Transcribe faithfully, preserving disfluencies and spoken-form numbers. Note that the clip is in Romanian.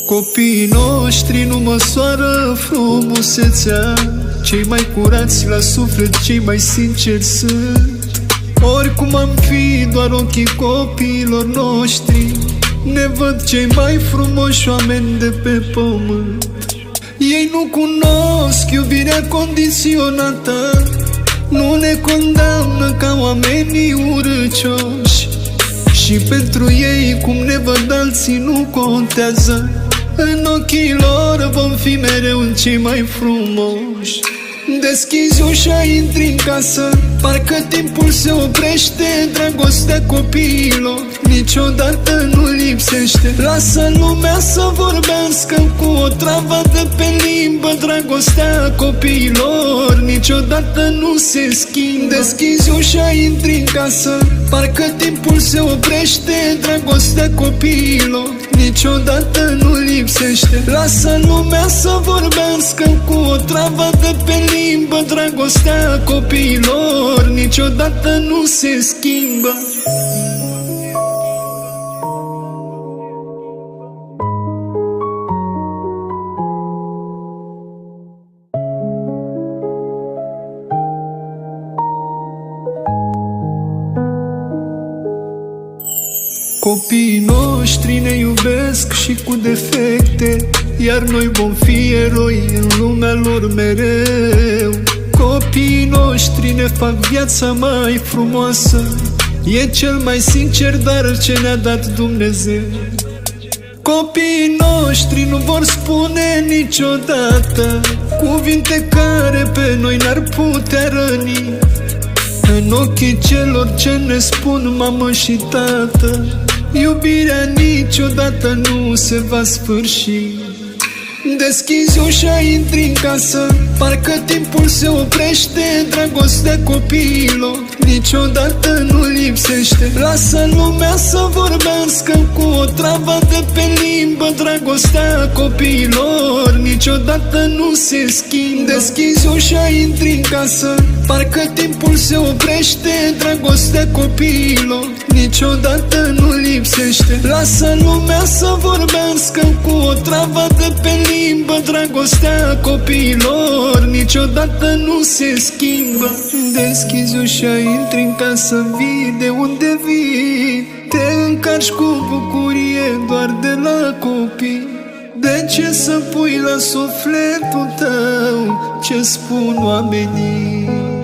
Copiii noștri nu măsoară frumusețea, cei mai curați la suflet, cei mai sinceri sunt. Oricum am fi, doar ochii copiilor noștri ne văd cei mai frumoși oameni de pe pământ. Ei nu cunosc iubirea condiționată, nu ne condamnă ca oamenii urâcioși. Și pentru ei cum ne văd alții nu contează, în ochii lor vom fi mereu cei mai frumoși. Deschizi ușa, intri în casă, parcă timpul se oprește. Dragostea copiilor niciodată nu lipsește. Lasă lumea să vorbească cu o travă de pe limbă. Dragostea copiilor niciodată nu se schimbă. Deschizi ușa, intri în casă, parcă timpul se oprește. Dragostea copiilor niciodată nu lipsește. Lasă lumea să vorbească cu o travă de pe limbă. Dragostea copiilor niciodată nu se schimbă. Copiii noștri ne iubesc și cu defecte, iar noi vom fi eroi în lumea lor mereu. Copiii noștri ne fac viața mai frumoasă, e cel mai sincer dar ce ne-a dat Dumnezeu. Copiii noștri nu vor spune niciodată cuvinte care pe noi n-ar putea răni. În ochii celor ce ne spun mamă și tată, iubirea niciodată nu se va sfârși. Deschizi ușa, intri în casă, parcă timpul se oprește. Dragostea copiilor niciodată nu lipsește. Lasă lumea să vorbească cu o travă de pe limbă. Dragostea copiilor niciodată nu se schimbă. Deschizi ușa, intri în casă, parcă timpul se oprește. Dragostea copiilor niciodată nu lipsește. Lasă lumea să vorbească cu o travă de pe limbă. Dragostea copiilor niciodată nu se schimbă. Deschizi ușa, intri în casă, vii de unde vii, te încarci cu bucurie doar de la copii. De ce să pui la sufletul tău ce spun oamenii?